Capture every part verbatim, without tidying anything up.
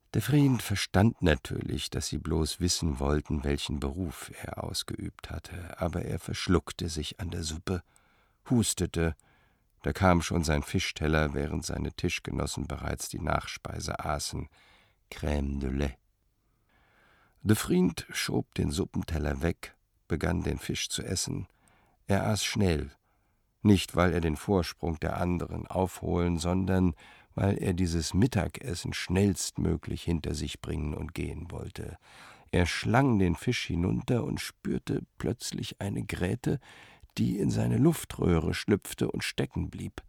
Der Fried verstand natürlich, dass sie bloß wissen wollten, welchen Beruf er ausgeübt hatte, aber er verschluckte sich an der Suppe, hustete, da kam schon sein Fischteller, während seine Tischgenossen bereits die Nachspeise aßen, Crème de lait. De Vriend schob den Suppenteller weg, begann den Fisch zu essen. Er aß schnell, nicht weil er den Vorsprung der anderen aufholen, sondern weil er dieses Mittagessen schnellstmöglich hinter sich bringen und gehen wollte. Er schlang den Fisch hinunter und spürte plötzlich eine Gräte, die in seine Luftröhre schlüpfte und stecken blieb.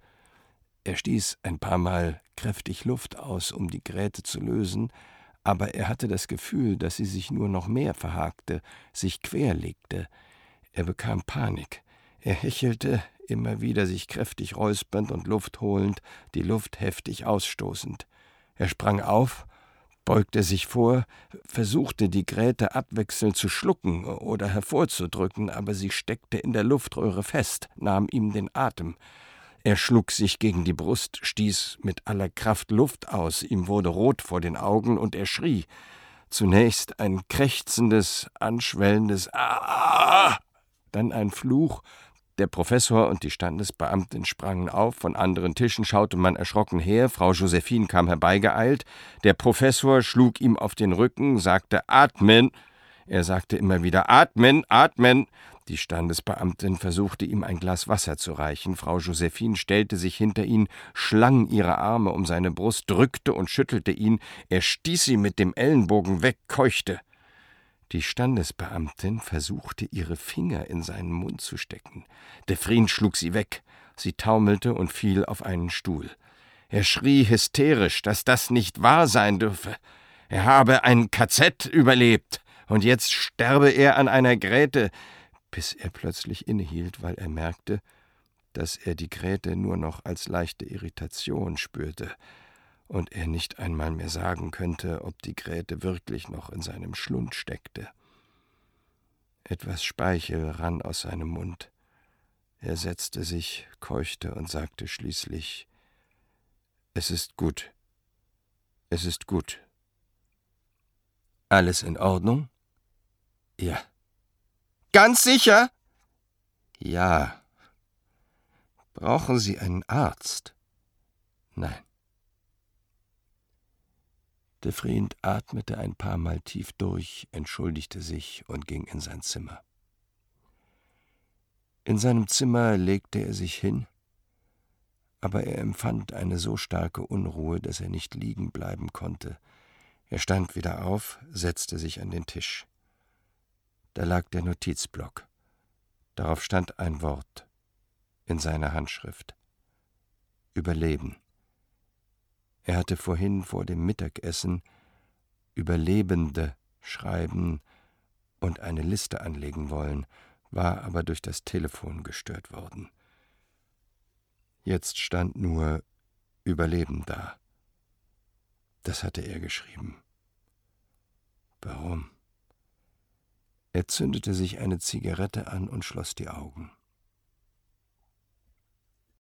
Er stieß ein paar Mal kräftig Luft aus, um die Gräte zu lösen, aber er hatte das Gefühl, dass sie sich nur noch mehr verhakte, sich querlegte. Er bekam Panik. Er hechelte, immer wieder sich kräftig räuspernd und Luft holend, die Luft heftig ausstoßend. Er sprang auf, beugte sich vor, versuchte die Gräte abwechselnd zu schlucken oder hervorzudrücken, aber sie steckte in der Luftröhre fest, nahm ihm den Atem. Er schlug sich gegen die Brust, stieß mit aller Kraft Luft aus, ihm wurde rot vor den Augen und er schrie. Zunächst ein krächzendes, anschwellendes »Ah!«, dann ein Fluch. Der Professor und die Standesbeamtin sprangen auf, von anderen Tischen schaute man erschrocken her, Frau Josephine kam herbeigeeilt, der Professor schlug ihm auf den Rücken, sagte »Atmen«, er sagte immer wieder »Atmen, atmen«, die Standesbeamtin versuchte ihm ein Glas Wasser zu reichen, Frau Josephine stellte sich hinter ihn, schlang ihre Arme um seine Brust, drückte und schüttelte ihn, er stieß sie mit dem Ellenbogen weg, keuchte. Die Standesbeamtin versuchte, ihre Finger in seinen Mund zu stecken. De Vriend schlug sie weg. Sie taumelte und fiel auf einen Stuhl. Er schrie hysterisch, dass das nicht wahr sein dürfe. Er habe ein K Z überlebt und jetzt sterbe er an einer Gräte, bis er plötzlich innehielt, weil er merkte, dass er die Gräte nur noch als leichte Irritation spürte und er nicht einmal mehr sagen könnte, ob die Gräte wirklich noch in seinem Schlund steckte. Etwas Speichel rann aus seinem Mund. Er setzte sich, keuchte und sagte schließlich, »Es ist gut. Es ist gut.« »Alles in Ordnung?« »Ja.« »Ganz sicher?« »Ja.« »Brauchen Sie einen Arzt?« »Nein.« De Vriend atmete ein paar Mal tief durch, entschuldigte sich und ging in sein Zimmer. In seinem Zimmer legte er sich hin, aber er empfand eine so starke Unruhe, dass er nicht liegen bleiben konnte. Er stand wieder auf, setzte sich an den Tisch. Da lag der Notizblock. Darauf stand ein Wort in seiner Handschrift. Überleben. Er hatte vorhin vor dem Mittagessen Überlebende schreiben und eine Liste anlegen wollen, war aber durch das Telefon gestört worden. Jetzt stand nur Überleben da. Das hatte er geschrieben. Warum? Er zündete sich eine Zigarette an und schloss die Augen.